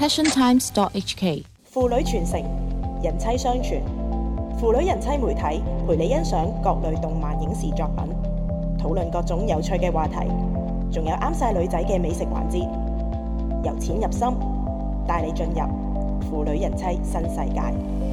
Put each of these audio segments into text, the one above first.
passiontimes.hk。 父女傳承，人妻相傳，父女人妻媒體陪你欣賞各類動漫影視作品，討論各種有趣嘅話題，仲有啱晒女仔嘅美食環節，由淺入深，帶你進入父女人妻新世界。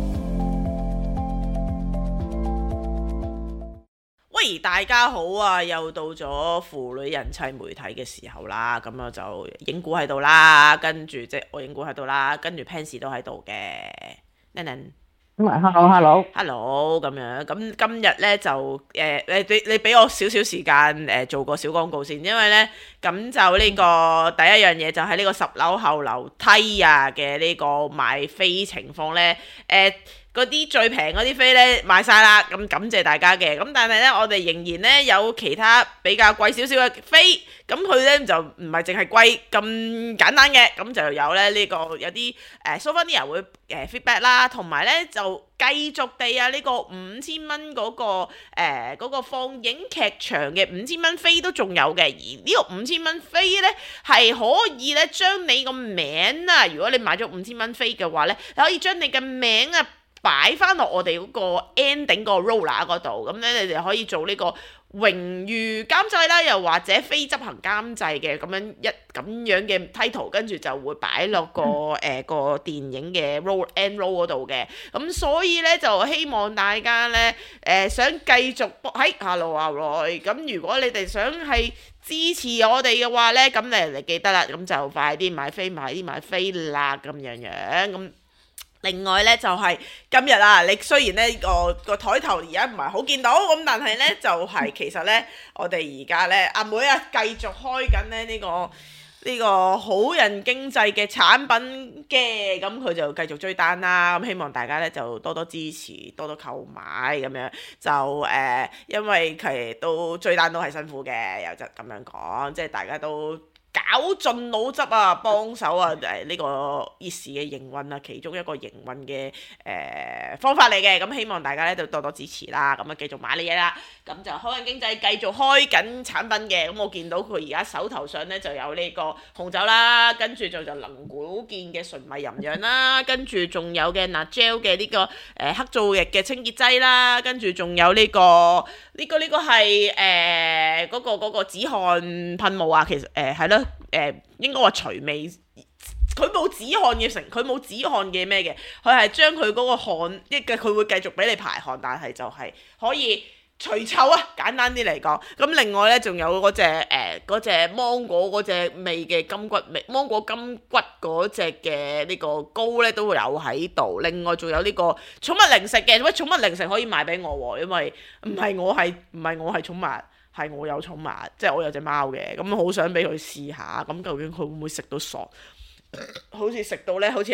喂，大家好啊！又到咗父女人妻媒體嘅時候啦，咁我就影估喺度啦，跟住即係我影估喺度啦，跟住 Pansy 都喺度嘅。 咁啊，hello， 咁樣，咁今日咧就你俾我少少時間做個小廣告先，因為咧咁就呢個第一樣嘢就係呢個10樓後樓梯啊嘅呢個賣飛情況咧，嗰啲最平嗰啲飛咧賣晒啦，咁感謝大家嘅。咁但係咧，我哋仍然咧有其他比較貴少少嘅飛，咁佢咧就唔係淨係貴咁簡單嘅，咁就有咧呢個有啲souvenir 會feedback 啦，同埋咧就繼續地啊呢個5000蚊嗰個放映劇場嘅5000蚊飛都仲有嘅，而呢個5000蚊飛咧係可以咧將你個名啊，如果你買咗5000蚊飛嘅話咧，你可以將你嘅名啊擺翻落我哋嗰個 ending 個 roller 嗰度，咁咧你哋可以做呢個榮譽監製啦，又或者非執行監製嘅咁樣嘅 title， 跟住就會擺落個個電影嘅 end roll 嗰度嘅。咁所以咧就希望大家咧想繼續喺 hello 阿 Roy， 咁如果你哋想係支持我哋嘅話咧，咁你記得啦，咁就快啲買飛啦咁樣咁。另外咧就係今日啊，你雖然咧個台頭而家唔係好見到咁，但係咧就係其實咧我哋而家咧阿妹啊繼續開緊咧呢個好人經濟嘅產品嘅，咁佢就繼續追單啦。咁希望大家咧就多多支持，多多購買咁樣就因為其實都追單都係辛苦嘅，又就咁樣講，即係大家都搞盡腦汁啊，幫手啊！呢個夜市嘅營運啊，其中一個營運嘅方法嚟嘅，咁希望大家咧就多多支持啦，咁啊繼續買呢嘢啦，咁就好人經濟繼續開緊產品嘅，咁我見到佢而家手頭上咧就有呢個紅酒啦，跟住就能古健嘅純米吟釀啦，跟住仲有嘅 Nagel 嘅呢個黑皂液嘅清潔劑啦，跟住仲有呢個係嗰個止汗噴霧啊，其實係咯。應該話除味，佢冇止汗嘅佢冇止汗嘅咩嘅，佢係將佢嗰個汗，佢會繼續俾你排汗，但係就係可以除臭啊！簡單啲嚟講，咁另外咧仲有嗰隻芒果嗰隻味嘅金骨味，芒果金骨嗰隻嘅呢個膏咧都會有喺度。另外仲有呢個寵物零食嘅，喂，寵物零食可以賣俾我喎，因為唔係我係寵物。係我有寵物，即係我有隻貓嘅，咁好想俾佢試下，咁究竟佢會唔會食到傻？好似食到咧，好似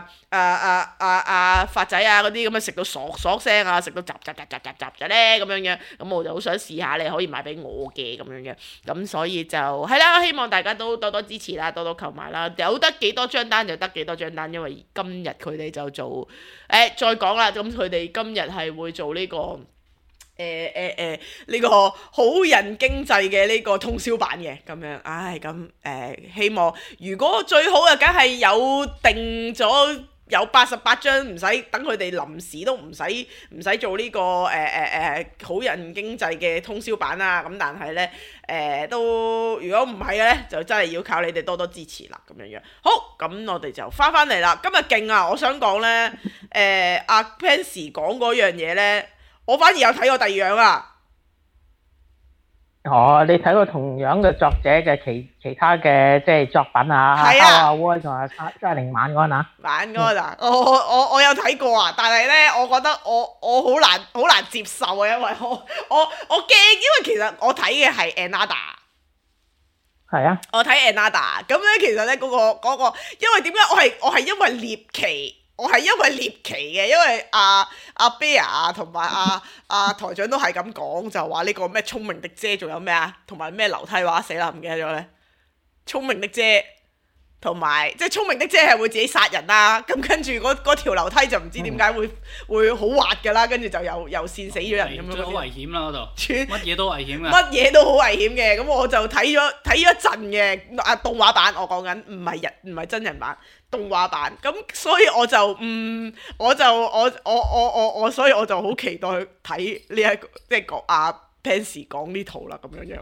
發仔啊嗰啲咁樣食到嗦聲啊，食到雜咧咁樣，咁我就好想試下，你可以買俾我嘅咁樣，咁所以就係啦，希望大家都多多支持啦，多多購買啦，有得幾多張單就得幾多張單，因為今日佢哋就做再講啦，咁佢哋今日係會做呢個。呢個好人經濟嘅呢個通宵版嘅咁樣，咁希望如果最好啊，梗係有定咗有88張，唔使等佢哋臨時都唔使做呢個好人經濟嘅通宵版啦。咁但係咧都如果唔係嘅咧，就真係要靠你哋多多支持啦咁樣。好，咁我哋就翻嚟啦。今日勁啊！我想講咧，阿 Pansy 講嗰樣嘢咧。我反而有睇過第二樣啊！ 你睇過同樣嘅作者嘅其他嘅即係作品啊？ 係啊， 仲有嘉玲晚安啊！ 晚安啊！我有睇過啊，但係咧，我覺得我好難接受啊，因為我驚，因為其實我睇嘅係 Another。 係啊， 我睇 Another， 咁咧其實咧嗰個，因為點解我係因為獵奇。我係因為獵奇嘅，因為阿 Bear 同埋阿台長都係咁講，就話呢個咩聰明的姐，仲有咩啊，同埋咩樓梯話死啦，唔記得咗咧。聰明的姐同埋即係聰明的姐係會自己殺人啦，咁跟住嗰條樓梯就唔知點解會好滑㗎啦，跟住就又跣死咗人咁樣。 好危險啦嗰度， 乜乜嘢都危險㗎。 乜嘢都好危險嘅，咁我就睇咗一陣嘅動畫版，我講緊唔係真人版動畫版，咁所以我就所以我就好期待去睇呢一個即係阿 Pansy 講呢套啦咁樣。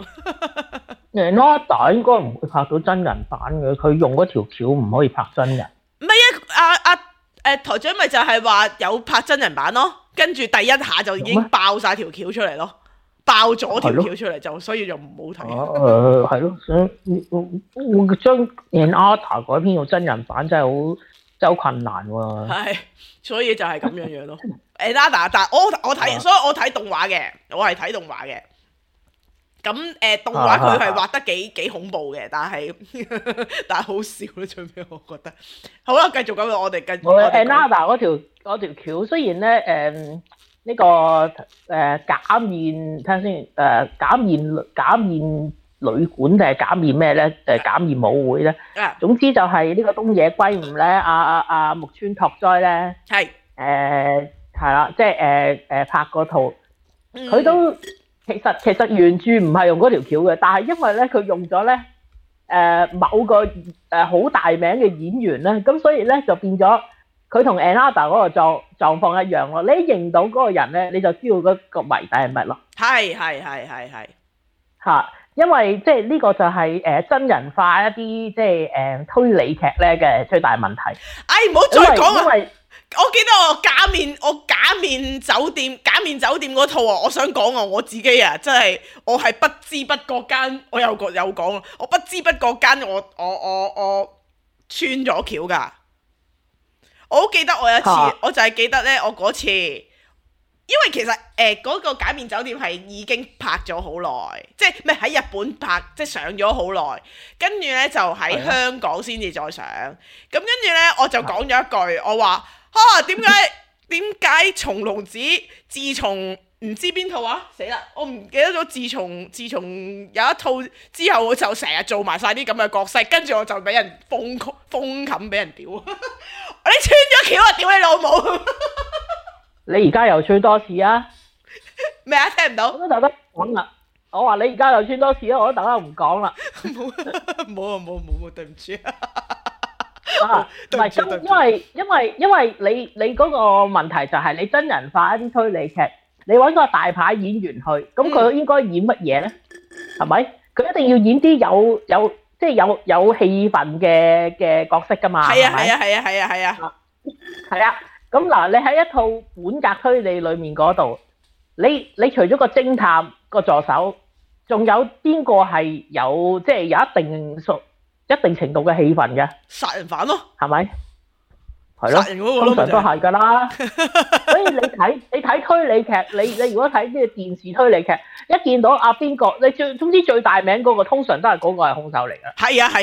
Enada 應該唔會拍到真人版嘅，佢用嗰條橋唔可以拍真人。 唔係啊，台長咪就係話有拍真人版咯，跟住第一下就已經爆晒條橋出嚟咯，爆咗條橋出嚟就，所以就唔好睇。 係咯，我將 Enada 改編到真人版真係好困難喎。 係，所以就係咁樣咯。Enada 但我睇，所以我睇動畫嘅，我係睇動畫嘅。咁動畫佢係畫得幾恐怖嘅，但係好笑咯，最尾我覺得。好啦，繼續咁，我哋繼續。 Enada 嗰條橋雖然咧呢個假面睇下先假面旅館定係假面咩咧？假面舞會咧。總之就係呢個東野圭吾咧，阿木村拓哉咧。係。係啦，即係拍嗰套，佢都其實原著唔係用嗰條橋嘅，但係因為咧佢用咗咧某個好大名嘅演員咧，咁所以咧就變咗佢同 Enada 嗰個狀況一樣咯。你一認到嗰個人咧，你就知道嗰個謎底係乜咯。係嚇，因為即係呢個就係真人化一啲即係推理劇咧嘅最大問題。唔好再講啊！ 我記得我假面酒店嗰套啊，我想講啊，我自己啊，真係我係不知不覺間，我有講，我不知不覺間我穿咗橋㗎。我好記得我有一次，我就係記得咧，我嗰次，因為其實嗰個假面酒店係已經拍咗好耐，即係唔係喺日本拍，即係上咗好耐，跟住咧就喺香港先至再上。咁跟住咧我就講咗一句，我話。點解松隆子自從唔知邊套啊？死啦！我唔記得咗。自從有一套之後，我就成日做埋晒啲咁嘅角色，跟住我就俾人封冚，俾人屌。你穿咗橋啊！屌你老母！ 你而家又穿多次啊？ 咩啊？聽唔到？ 我都特登講啦。我話你而家又穿多次啊！我都特登唔講啦。 冇，對唔住。 唔係因為你嗰個問題就係你真人化一啲推理劇，你揾個大牌演員去，咁佢應該演乜嘢咧？係咪？佢一定要演啲有氣氛嘅角色㗎嘛？係啊。咁嗱，你喺一套本格推理裡面嗰度，你除咗個偵探個助手，仲有邊個係有一定程度嘅氣氛嘅殺人犯咯， 係咪？係咯，通常都係㗎啦。所以你睇推理劇，你如果睇啲電視推理劇，一見到邊個，你總之最大名嗰個，通常都係嗰個係兇手嚟㗎。 係啊，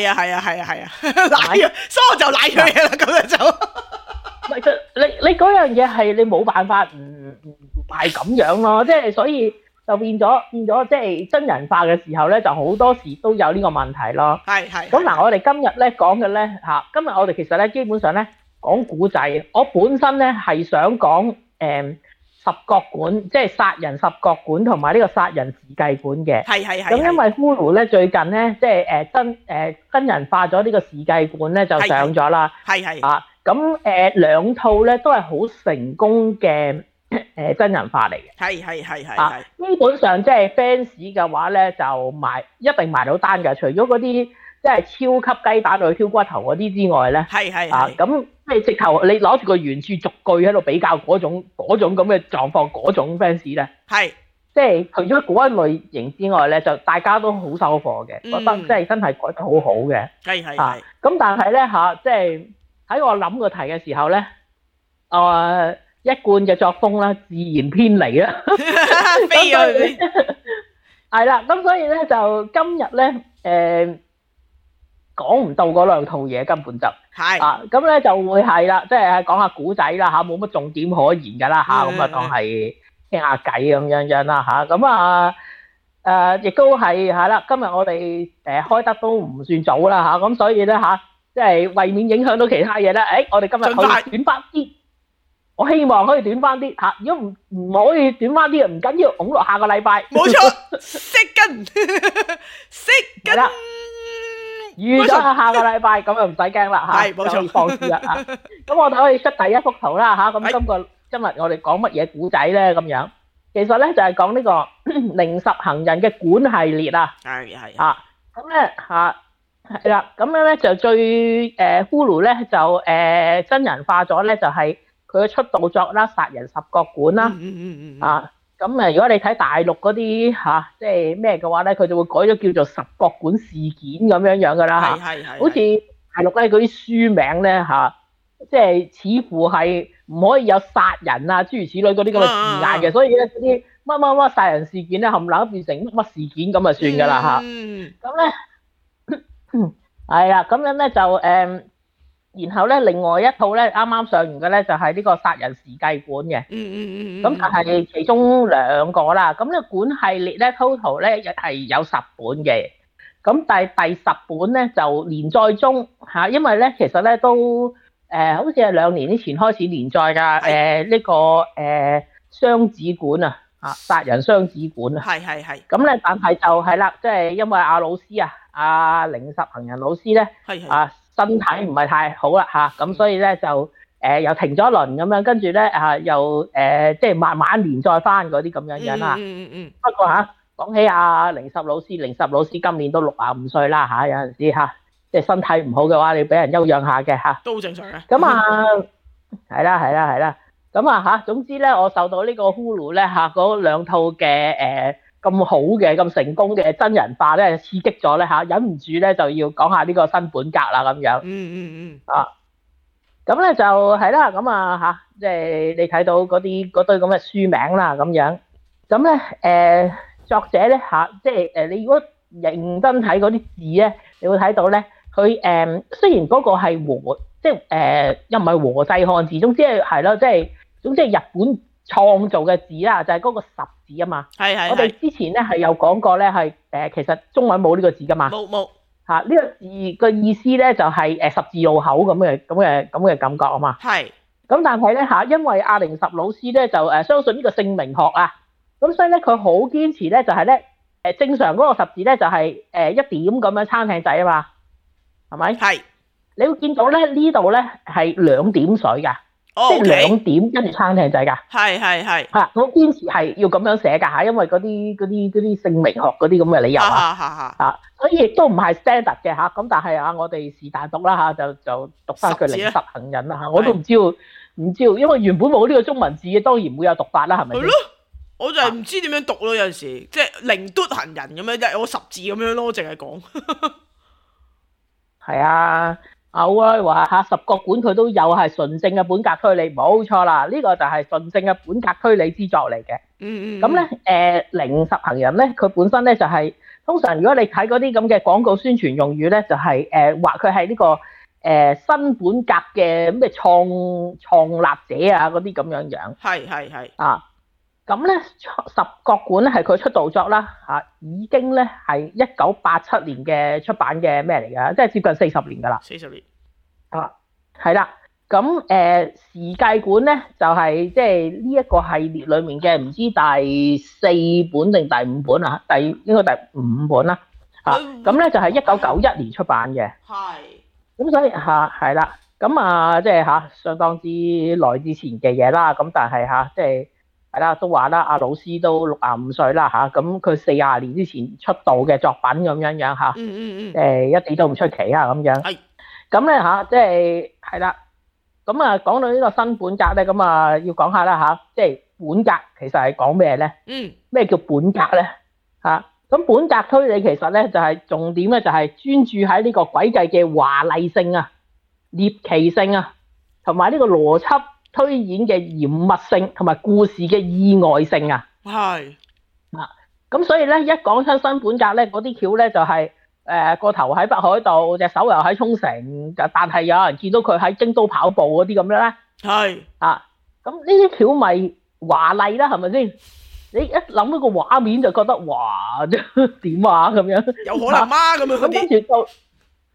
所以我就賴佢嘢啦，咁樣就。 唔係，你嗰樣嘢係你冇辦法唔係咁樣咯，即係所以。就變咗即係真人化嘅時候咧，就好多時都有呢個問題咯。係。咁嗱，我哋今日咧講嘅咧嚇，今日我哋其實咧基本上咧講古仔。我本身咧係想講十角館，即係殺人十角館同埋呢個殺人時計館嘅。係。咁因為 Hulu 咧最近咧即係真人化咗呢個時計館咧就上咗啦。係。咁兩套咧都係好成功嘅。真人化嚟嘅，係，基本上即係 fans 嘅話咧，就一定賣到單㗎。除咗嗰啲即係超級雞蛋去挑骨頭嗰啲之外咧，咁即係直頭你攞住個原著逐句喺度比較嗰種咁嘅狀況，嗰種 fans 咧，即係除咗嗰一類型之外咧，就大家都好收貨嘅，覺得即係真係改得好好嘅，咁但係咧即係喺我諗個題嘅時候咧，一貫嘅作風啦，自然偏離啦，飛咗係啦，咁所以咧就今日咧講唔到嗰兩套嘢，根本就咁咧就會係啦，即係講下古仔啦嚇，冇乜重點可言㗎啦嚇，咁啊當係傾下偈咁樣啦嚇，咁亦都係啦，今日我哋開得都唔算早啦嚇，咁所以咧嚇即係為免影響到其他嘢咧，我哋今日可以短翻啲。我希望可以短翻啲嚇，如果唔可以短翻啲，唔緊要，拱落下個禮拜。 冇錯，識跟，識跟。 預咗下個禮拜，咁就唔使驚啦嚇， 係冇錯， 可以放肆啦嚇。咁我哋可以出第一幅圖啦嚇。咁今日我哋講乜嘢古仔咧？咁樣其實咧就係講呢個零十行人嘅館系列啊。 係啊，咁咧嚇係啦，咁樣咧就最Hulu 咧就真人化咗咧，就係佢嘅出道作啦，《殺人十國館》啦。啊。咁如果你睇大陸嗰啲即係咩嘅話咧，佢就會改咗叫做十國館事件咁樣樣噶啦嚇。係。好似大陸咧嗰啲書名咧即係似乎係唔可以有殺人啊諸如此類嗰啲咁嘅字眼嘅，所以咧嗰啲乜乜乜殺人事件咧，冚唪唥都變成乜乜事件咁就算噶啦嚇。咁咧係啦，咁樣咧就然後咧，另外一套咧，啱啱上完嘅咧就係呢個殺人時計館嘅。咁但係其中兩個啦，咁呢個館系列咧 total 咧係有10本嘅。咁但係第10本咧就連載中嚇，因為咧其實咧都好似係2年之前開始連載㗎。呢個雙子館啊，殺人雙子館啊。係。咁咧，但係就係啦，即係因為阿老師啊，阿零十行人老師咧，身體唔係太好啦嚇，咁所以咧就又停咗一輪咁樣，跟住咧又即係慢慢連載翻嗰啲咁樣樣啦。不過講起阿零十老師今年都65歲啦嚇，有陣時即係身體唔好嘅話，你俾人休養下嘅嚇， 都正常嘅。 咁係啦，咁總之咧，我受到呢個 Hulu 咧嗰兩套嘅咁好嘅、咁成功嘅真人化咧，刺激咗咧忍唔住咧就要講下呢個新本格啦咁樣。咁咧就係啦，咁即係你睇到嗰堆咁嘅書名啦咁樣。咁咧作者咧即係你如果認真睇嗰啲字咧，你會睇到咧，佢雖然嗰個係即係又唔係和製漢字，總之係咯，即係總之係日本創造嘅字啦，就係嗰個十字啊嘛。係。我哋之前咧係有講過咧，係其實中文冇呢個字噶嘛。冇。呢個字嘅意思咧就係十字路口咁嘅感覺啊嘛。係。咁但係咧因為阿零十老師咧就相信呢個姓名學啊，咁所以咧佢好堅持咧就係咧正常嗰個十字咧就係一點咁樣撐艇仔啊嘛，係咪？係。你會見到咧呢度咧係2點水噶。即係2點跟住撐艇仔㗎，係我堅持係要咁樣寫㗎，因為嗰啲姓名學嗰啲咁嘅理由所以亦都唔係 standard 嘅咁但係我哋是但讀啦就讀翻佢零十行人啦我都唔知道，因為原本冇呢個中文字嘅，當然唔會有讀法啦，係咪？係咯， 我就係唔知點樣讀咯，有陣時即係零嘟行人咁樣，即係有個十字咁樣咯，淨係講。 係啊。好啊，話十國館佢都有係純正嘅本格推理，冇錯啦，呢個就係純正嘅本格推理之作嚟嘅。咁咧零十行人咧，佢本身咧就係通常如果你睇嗰啲咁嘅廣告宣傳用語咧，就係話佢係呢個新本格嘅咩創立者啊嗰啲咁樣樣。係。咁咧十國館咧係佢出道作啦已經咧係1987年嘅出版嘅咩嚟㗎，即係接近40年㗎啦。 40年。 係啦。咁時計館咧就係即係呢一個系列裡面嘅唔知第4本定第5本啊，應該第5本啦。咁咧就係1991年出版嘅。係。咁所以係啦。咁即係相當之耐之前嘅嘢啦。咁但係即係。係啦，都話啦，阿老師都65歲啦咁佢40年之前出道嘅作品咁樣樣一啲都唔出奇咁樣。係。咁咧即係係啦。咁講到呢個新本格咧，咁要講下啦即係本格其實係講咩咧？咩叫本格咧？咁本格推理其實咧就係重點咧，就係專注喺呢個詭計嘅華麗性啊、獵奇性啊，同埋呢個邏輯推演嘅嚴密性同埋故事嘅意外性啊，係咁所以咧一講親新本格咧，嗰啲橋咧就係個頭喺北海道，隻手又喺沖繩，但係有人見到佢喺京都跑步嗰啲咁樣咧，係咁呢啲橋咪華麗啦，係咪先？你一諗到個畫面就覺得哇點啊咁樣， 有可能嗎咁樣嗰啲？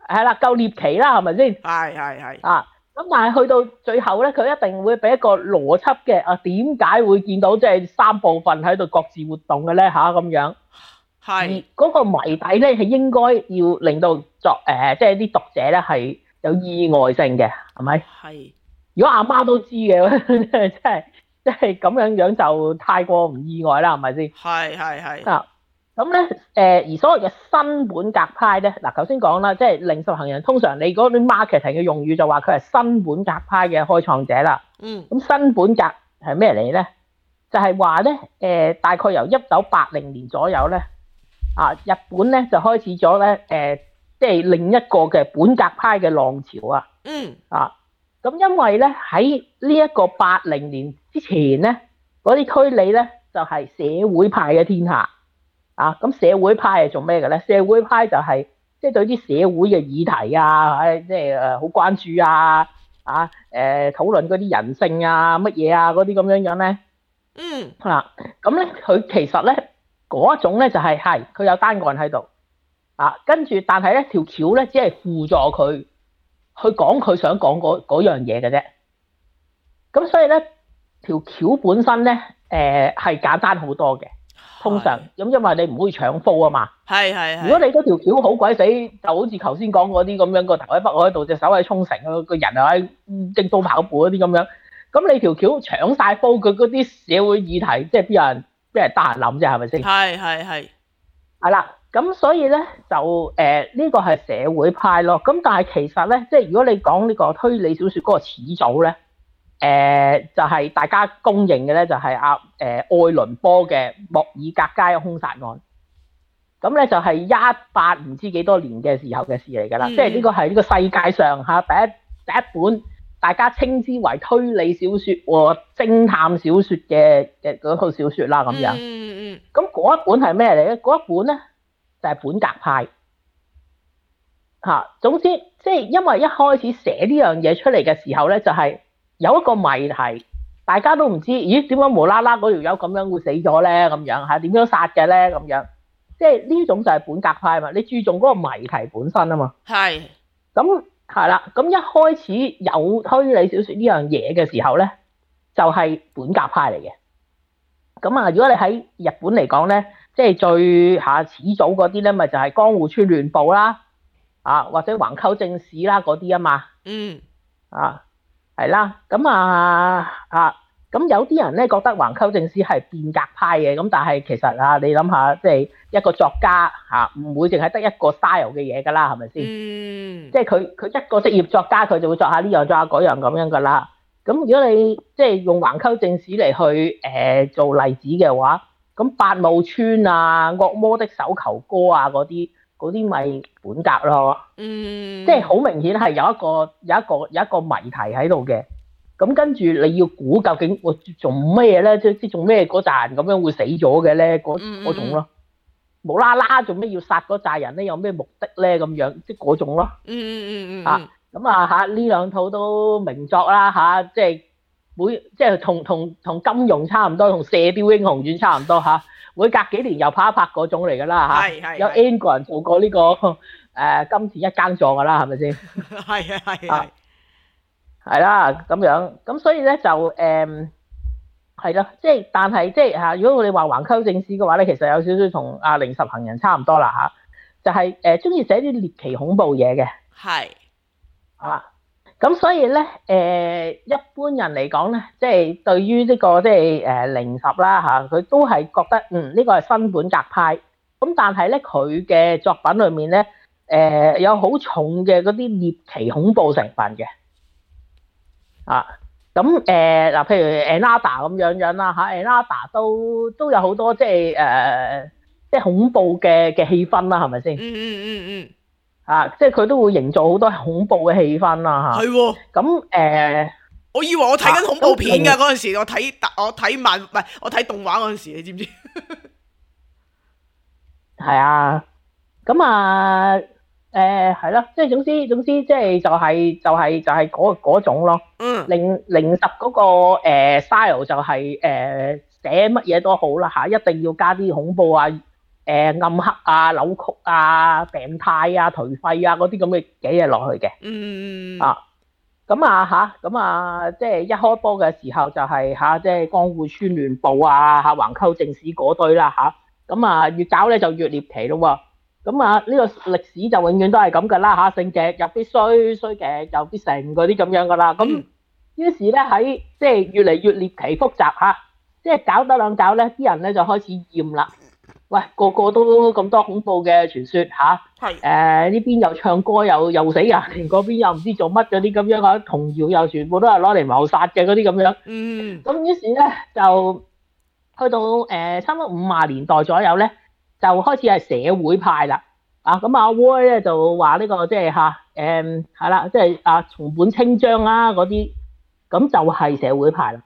係啦，夠獵奇啦，係咪先？ 係。 啊，咁但係去到最後咧，佢一定會俾一個邏輯嘅點解會見到即係三部分喺度各自活動嘅咧咁樣。而嗰個謎底咧係應該要令到即係啲讀者咧係有意外性嘅，係咪？係。如果阿媽都知嘅，即係咁樣就太過唔意外啦，係咪先？係。啊，咁咧而所謂嘅新本格派咧，嗱頭先講啦，即係靈實行人通常你嗰啲 marketing 嘅用語就話佢係新本格派嘅開創者啦。咁新本格係咩嚟咧？就係話咧大概由1980年左右咧，日本咧就開始咗咧即係另一個嘅本格派嘅浪潮啊。咁因為咧喺呢一個80年之前咧，嗰啲推理咧就係社會派嘅天下。咁社會派係做咩嘅咧？社會派就係即係對啲社會嘅議題即係好關注討論嗰啲人性乜嘢嗰啲咁樣樣咧。咁咧佢其實咧嗰一種咧就係佢有單案喺度跟住但係咧條橋咧只係輔助佢去講佢想講嗰樣嘢嘅啫。咁所以咧條橋本身咧係簡單好多嘅。通常咁因為你唔可以搶煲啊嘛。係。如果你嗰條橋好鬼死，就好似頭先講嗰啲咁樣，個頭喺北海道，隻手喺沖繩，個人又喺京都跑步嗰啲咁樣，咁你條橋搶晒煲，佢嗰啲社會議題，即係邊有人得閒諗啫，係咪先？係啦，咁所以咧就呢個係社會派咯。咁但係其實咧，即係如果你講呢個推理小說嗰個始祖咧。就係大家公認嘅咧，就係愛倫坡嘅莫爾格街兇殺案。咁咧就係18唔知幾多年嘅時候嘅事嚟㗎啦。即係呢個係呢個世界上第一本大家稱之為推理小說和偵探小說嘅嗰套小說啦咁樣。咁嗰一本係咩嚟咧？嗰一本咧就係本格派。總之即係因為一開始寫呢樣嘢出嚟嘅時候咧，就係有一個謎題，大家都唔知，咦？點解無啦啦嗰條友咁樣會死咗咧？咁樣點樣殺嘅咧？咁樣，即係呢種就係本格派嘛。你注重嗰個謎題本身啊嘛。係。咁係啦，咁一開始有推理小說呢樣嘢嘅時候咧，就係本格派嚟嘅。咁如果你喺日本嚟講咧，即係最始祖嗰啲咧，咪就係江戶川亂步啦，或者橫溝正史啦嗰啲啊嘛。係啦，咁咁有啲人咧覺得橫溝正史係變革派嘅，咁但係其實你諗下，即係一個作家唔會淨係得一個 style 嘅嘢㗎啦，係咪先？即係佢一個職業作家，佢就會作下呢樣作下嗰樣咁樣㗎啦。咁如果你即係用橫溝正史嚟去做例子嘅話，咁八木村惡魔的手球歌嗰啲咪本格咯。即係好明顯係有一個謎題喺度嘅。咁跟住你要估究竟我做咩咧？即係做咩嗰扎人咁樣會死咗嘅咧？嗰種咯，無啦啦做咩要殺嗰扎人咧？有咩目的咧？咁樣即係嗰種咯。咁呢兩套都名作啦即係即係同金庸差唔多，同《射雕英雄傳》差唔多每隔幾年又拍一拍嗰種嚟㗎啦有 N 個人做過呢個金田一耕助㗎啦，係咪先？係。係啦，咁樣，咁所以咧就係咯，即係但係即係如果你話橫溝正史嘅話咧，其實有少少同靈實行人差唔多啦就係中意寫啲獵奇恐怖嘢嘅。係。咁所以咧一般人嚟講咧，即係對於呢個即係靈實啦佢都係覺得呢個係新本格派。咁但係咧佢嘅作品裏面咧有好重嘅嗰啲獵奇恐怖成分嘅。咁譬如 Anada 咁樣啦Anada 都有好多即係即係恐怖嘅氣氛啦，係咪先？即係佢都會營造好多恐怖嘅氣氛啦係喎。咁我以為我睇緊恐怖片㗎嗰陣時，我睇動畫嗰陣時，你知唔知？ 係啊，咁係咯，即係總之即係就係嗰種咯。靈實嗰個style 就係寫乜嘢都好啦一定要加啲恐怖暗黑啊、扭曲啊、病態啊、頹廢啊嗰啲咁嘅嘢落去嘅。即係一開波嘅時候就係即係江戶川亂步啊橫溝正史嗰堆啦越搞咧就越獵奇咯喎。呢個歷史就永遠都係咁噶啦勝極又必衰，衰極又必成嗰啲咁樣噶啦。於是咧喺即係越嚟越獵奇複雜即係搞得兩搞咧，啲人咧就開始厭啦。喂，個個都咁多恐怖嘅傳說呢邊又唱歌又死人，嗰邊又唔知做乜嗰啲咁樣童謠又全部都係攞嚟謀殺嘅嗰啲咁樣。咁於是咧就去到差唔多50年代左右咧，就開始係社會派啦。阿威咧就話呢個即係係啦，即係松本清張啦嗰啲，咁就係社會派啦。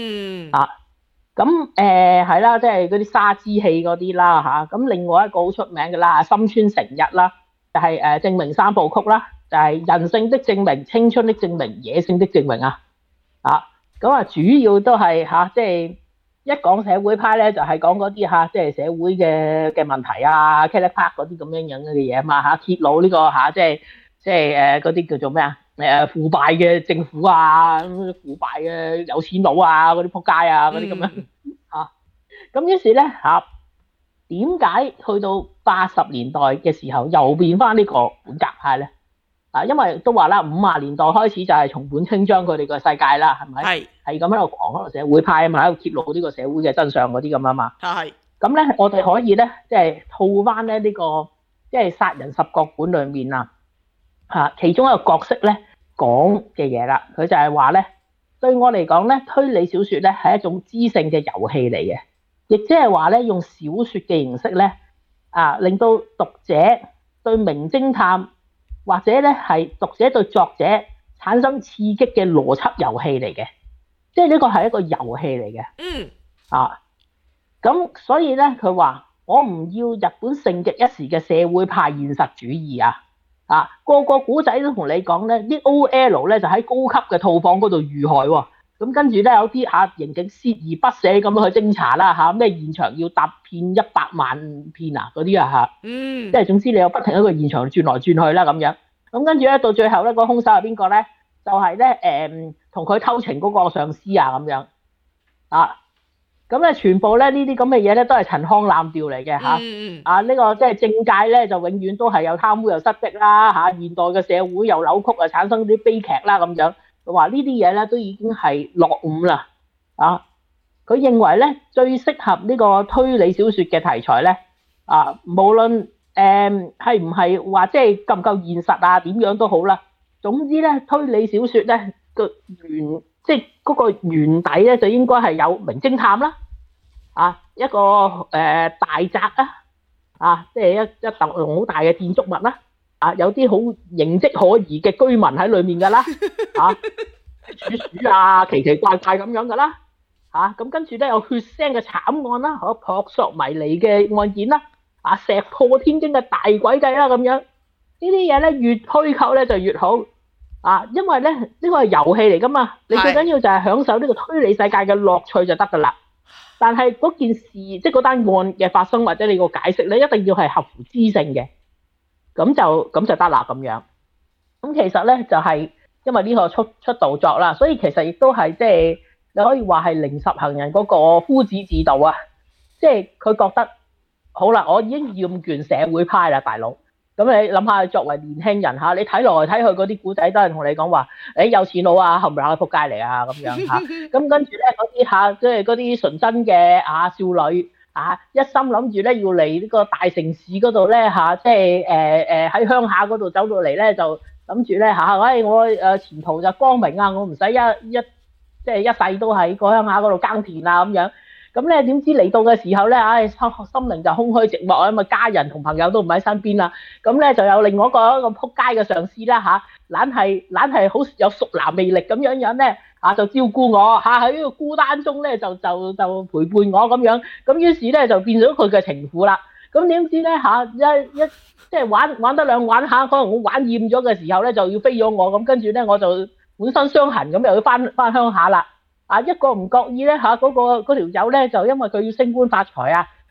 係啦，即係嗰啲沙之氣嗰啲啦咁另外一個好出名嘅啦，森川誠一啦，就係證明三部曲啦，就係人性的證明、青春的證明、野性的證明主要都係即係一講社會派咧，就係講嗰啲即係社會嘅問題，Kelly Park 嗰啲咁樣嘅嘢嘛揭露呢個即係嗰啲叫做咩腐敗嘅政府腐敗嘅有錢佬嗰啲仆街嗰啲咁樣咁於是咧點解去到80年代嘅時候又變翻呢個本格派咧？因為都話啦，50年代開始就係松本清張佢哋個世界啦，係咪？係咁喺度狂喺度社會派喺度揭露呢個社會嘅真相嗰啲咁嘛。咁咧，我哋可以咧即係套翻咧呢個即係殺人十國本裏面其中一個角色咧講嘅嘢啦，佢就係話咧，對我嚟講咧，推理小說咧係一種知性嘅遊戲嚟嘅，亦即係話咧用小說嘅形式咧令到讀者對名偵探或者咧係讀者對作者產生刺激嘅邏輯遊戲嚟嘅，即係呢個係一個遊戲嚟嘅。咁所以咧佢話我唔要日本盛極一時嘅社會派現實主義個個古仔都同你講咧，啲 OL 咧就喺高級嘅套房嗰度遇害喎。咁跟住咧有啲刑警鍥而不捨咁樣去偵查啦咩現場要踏遍100萬遍嗰啲即係總之你有不停一個現場轉來轉去啦咁樣。咁跟住咧到最後咧個兇手係邊個咧？就係咧同佢偷情嗰個上司咁樣咁咧全部咧呢啲咁嘅嘢咧都係陳腔濫調嚟嘅呢個即係政界咧就永遠都係有貪污又失職啦現代嘅社會又扭曲產生啲悲劇啦咁樣。佢話呢啲嘢咧都已經係落伍啦佢認為咧最適合呢個推理小說嘅題材咧無論係唔係話即係夠唔夠現實點樣都好啦。總之咧推理小說咧即係嗰個原底咧就應該係有名偵探啦一個大宅即係一棟好大嘅建築物啦有啲好形跡可疑嘅居民喺裏面噶啦鼠奇奇怪怪咁樣噶啦咁跟住咧有血腥嘅慘案啦撲朔迷離嘅案件啦石破天驚嘅大詭計啦咁樣。呢啲嘢咧越虛構咧就越好因為咧呢個係遊戲嚟噶嘛，你最緊要就係享受呢個推理世界嘅樂趣就得噶啦。但係嗰件事即係嗰單案嘅發生或者你個解釋咧一定要係合乎知性嘅，咁就得啦咁樣。咁其實咧就係因為呢個出道作啦，所以其實亦都係即係你可以話係零十行人嗰個夫子自道即係佢覺得好啦，我已經厭倦社會派啦，大佬。咁你諗下，作為年輕人你睇來睇去嗰啲古仔都係同你講話，有錢佬冚唪唥都仆街嚟咁樣咁跟住咧嗰啲即係嗰啲純真嘅少女一心諗住咧要嚟呢個大城市嗰度咧即係喺鄉下嗰度走到嚟咧就諗住咧我前途就光明我唔使即係一世都喺個鄉下嗰度耕田咁樣。咁咧點知嚟到嘅時候咧，心靈就空虛寂寞啊嘛，家人同朋友都唔喺身邊啦。咁咧就有另外一個仆街嘅上司啦懶係好有熟男魅力咁樣咧就照顧我喺呢個孤單中咧就陪伴我咁樣。咁於是咧就變咗佢嘅情婦啦。咁點知咧即係玩得兩玩可能我玩厭咗嘅時候咧就要飛咗我。咁跟住咧我就滿身傷痕咁又要翻鄉下啦。一個唔覺意咧嗰條友咧就因為佢要升官發財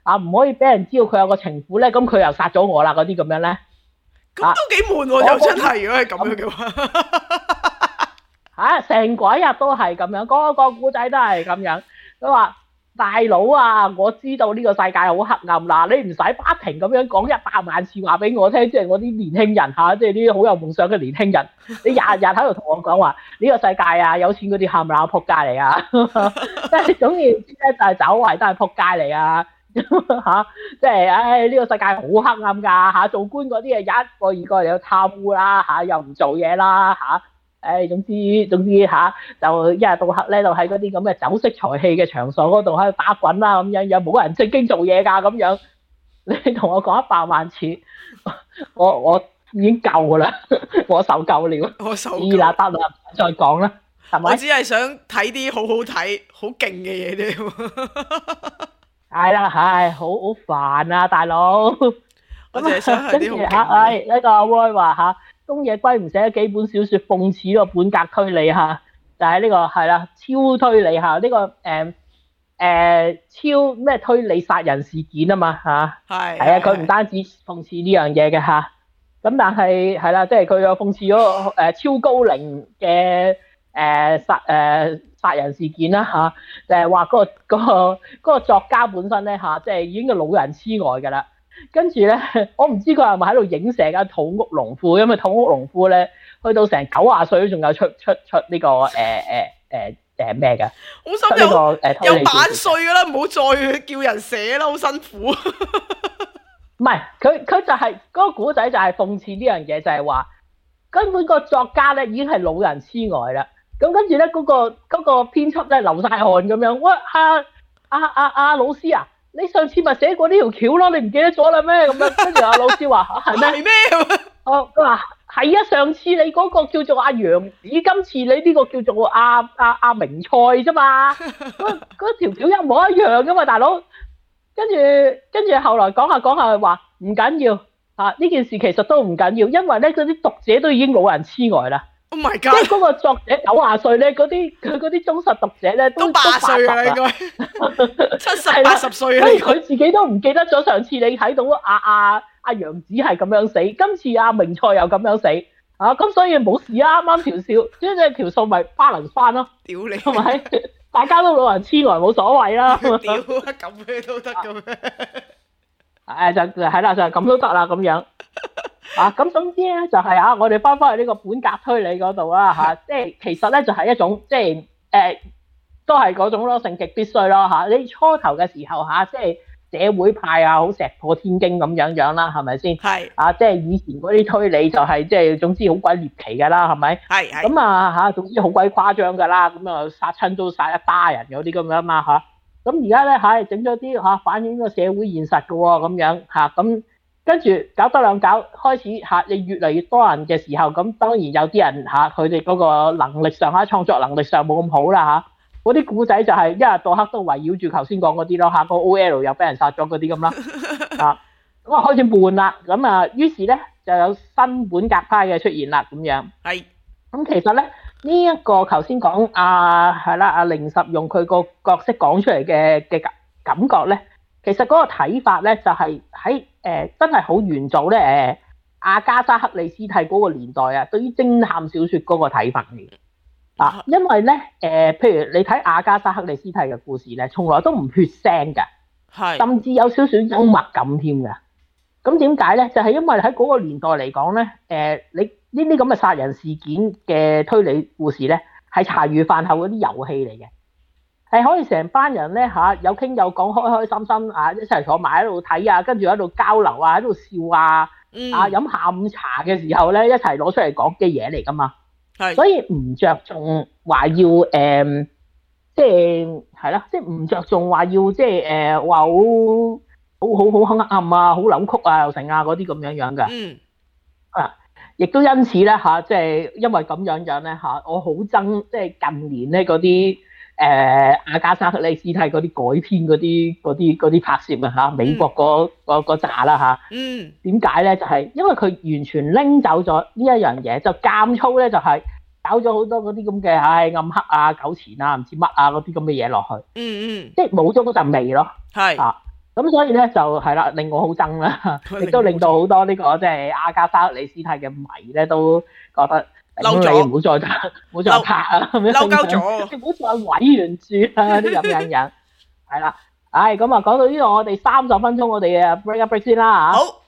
唔可以俾人知道佢有個情婦咧，咁佢又殺咗我啦嗰啲咁樣咧。 咁都幾悶喎，又真係如果係咁樣嘅話， 成鬼日都係咁樣，個古仔都係咁樣。佢話大佬啊，我知道呢個世界好黑暗啦，你唔使不停咁樣講100萬次話俾我聽，即係我啲年輕人即係啲好有夢想嘅年輕人，你日日喺度同我講話呢個世界啊，有錢嗰啲冚唪唥仆街嚟啊，即係總言之咧就係走圍都係仆街嚟啊。即係呢個世界好黑暗㗎做官嗰啲啊，一個二個又貪污啦又唔做嘢啦總之就一日到黑咧，就喺嗰啲咁嘅酒色財氣嘅場所嗰度喺度打滾啦咁樣，又冇人正經做嘢㗎咁樣。你同我講100萬次，我已經夠㗎啦，我受夠了。我受夠啦，得啦，再講啦，係咪？ 我只係想睇啲好好睇、好勁嘅嘢啫。 係啦，好煩啊，大佬。 我淨係想睇啲好勁嘅。 跟住呢個阿 Roy 話東野圭吾寫咗幾本小說諷刺呢個本格推理就係呢個係啦超推理呢個超咩推理殺人事件啊嘛係佢唔單止諷刺呢樣嘢嘅咁但係係啦，即係佢有諷刺咗超高齡嘅殺人事件啦就係話嗰個作家本身咧即係已經個老人痴呆㗎啦。跟住咧，我唔知佢係咪喺度影射緊土屋隆夫，因為土屋隆夫咧去到成90歲都仲有出呢個咩嘅？ 好心有版稅㗎啦，唔好再叫人寫啦，好辛苦。 唔係，佢就係嗰個古仔就係諷刺呢樣嘢，就係話根本個作家咧已經係老人痴呆啦。咁跟住咧嗰個編輯咧流晒汗咁樣，喂老師啊！你上次咪寫過呢條橋咯，你唔記得咗啦咩？咁樣跟住阿老師話係咩？係咩？佢話係啊，上次你嗰個叫做阿楊子，今次你呢個叫做阿明菜啫嘛。嗰條橋一模一樣噶嘛，大佬。跟住後來講下話唔緊要呢件事其實都唔緊要，因為咧嗰啲讀者都已經老人痴呆啦。 Oh my god！ 即係嗰個作者90歲咧，佢嗰啲忠實讀者咧都80歲啦，應該70、80歲啦。所以佢自己都唔記得咗上次你睇到阿楊子係咁樣死，今次阿明菜又咁樣死咁所以冇事啊，啱條數，即係條數咪balance翻咯。屌你，係咪？大家都老人痴呆冇所謂啦。屌咁咩都得嘅咩？ 就係啦，就係咁都得啦，咁樣。咁總之咧就係我哋翻去呢個本格推理嗰度啦即係其實咧就係一種即係都係嗰種咯，盛極必須咯你初頭嘅時候即係社會派好石破天驚咁樣啦，係咪先？係即係以前嗰啲推理就係即係總之好鬼獵奇噶啦，係咪？係咁總之好鬼誇張噶啦，咁殺親都殺一打人嗰啲咁樣嘛咁而家咧整咗啲反映個社會現實噶喎，咁樣咁。跟住搞多兩搞，開始你越嚟越多人嘅時候，咁當然有啲人佢哋嗰個能力上創作能力上冇咁好啦嗰啲古仔就係一日到黑都圍繞住頭先講嗰啲咯個 OL 又俾人殺咗嗰啲咁啦咁開始悶啦，咁於是咧就有新本格派嘅出現啦咁樣。係咁其實咧呢一個頭先講阿凌十用佢個角色講出嚟嘅感覺咧，其實嗰個睇法咧就係喺真係好元祖咧阿加莎克里斯蒂嗰個年代對於偵探小說嗰個睇法嚟因為咧譬如你睇阿加莎克里斯蒂嘅故事咧，從來都唔血腥㗎，甚至有少少幽默感添㗎。咁點解咧？就係因為喺嗰個年代嚟講咧你呢啲咁嘅殺人事件嘅推理故事咧，係茶餘飯後嗰啲遊戲嚟嘅。係可以成班人咧有傾有講，開開心心一齊坐埋喺度睇跟住喺度交流喺度笑飲下午茶嘅時候咧，一齊攞出嚟講嘅嘢嚟噶嘛。所以唔着重話要即係啦，即係唔着重話要即係話好黑暗好扭曲又成嗰啲咁樣嘅。亦都因此咧即係因為咁樣咧我好憎即係近年咧嗰啲。阿加莎克里斯蒂嗰啲改編嗰啲拍攝美國嗰扎啦點解咧？就係因為佢完全拎走咗呢一樣嘢，就監粗咧就係搞咗好多嗰啲咁嘅暗黑糾纏唔知乜嗰啲咁嘅嘢落去。即係冇咗嗰陣味咯。係咁咁所以咧就係啦，令我好憎啦，亦都令到好多呢個即係阿加莎克里斯蒂嘅迷咧都覺得嬲咗， 唔好再拍啊，咁樣嬲鳩咗， 你唔好再毀原著啊啲咁樣樣，係啦，咁啊講到呢度，我哋30分鐘，我哋break 一 break 先啦嚇。 好。